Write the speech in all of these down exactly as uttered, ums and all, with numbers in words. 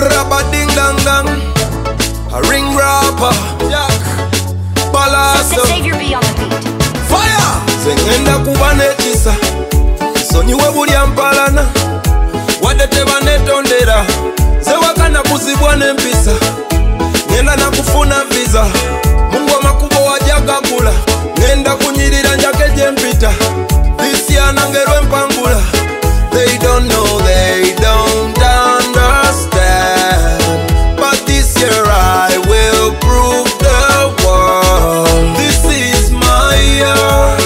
Rabba ding dang dang, a ring rapper, Jack, Balaso, fire. Zengenda kubanetisa, sonyiwe buli ampalana, wadde tebanetondera, zewakana kuzibwa n'empisa, ngenda nakufuna visa, Mungu amakubo wajagagula, ngenda kunyirira njake jempita, this year nangerwe mpangula. They don't know, they don't understand, but this year I will prove the world. This is my year,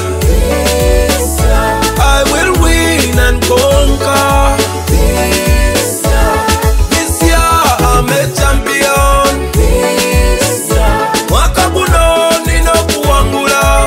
I will win and conquer. This year I'm a champion, mwaka guno nina kuwangula.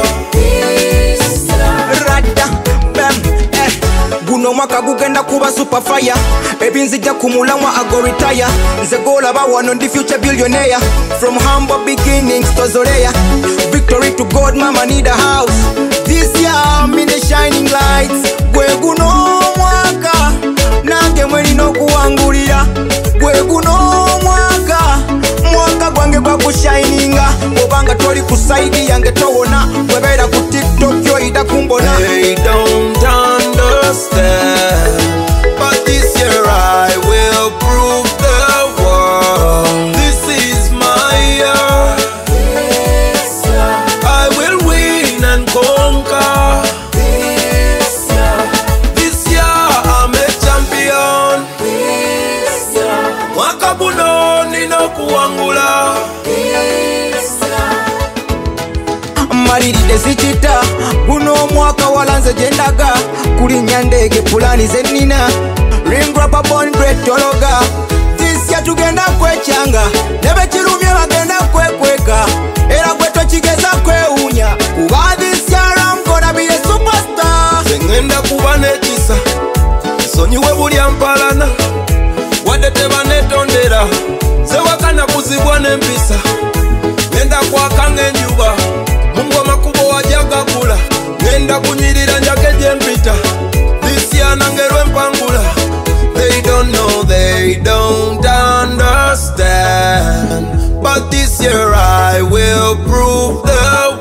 Rada, bam, eh guno mwaka gugenda kuba super fire. Ebinzija kumulamwa ago retire. Nze golaba wano ndi future billionaire. From humble beginnings to Zoleya. Victory to God, mama need a house. This year I'm in the shining lights. Gwe guno mwaka nange mweni no kuwangulira. Gwe guno mwaka mwaka gwange gwa kushininga. Obanga toli kusaidi yange towona. Webera ku TikTok yo ida kumbona. They don't understand, but this year I will prove the world. This is my year, I will win and conquer. This year I'm a champion, mwaka guno nina kuwangula. Maliride sichita guno mwaka walanze jendaga kulinya ndege pulani zenina ring rapper born great tologa. This year tugenda kwechanga nebe kirumye bagenda kwekweka era gwe tokigeza kwewunya kuba this year I'm gonna be a superstar. Zengenda kubanetisa, sonyiwe buli ampalana, wadde tebanetondera, zewakana kuzibwa n'empisa, ngenda kwakanga enjuba, Mungu amakubo wajagagula, ngenda kunyirira njake jempita, this year nangerwe mpangula. They don't know, they don't understand, but this year I will prove the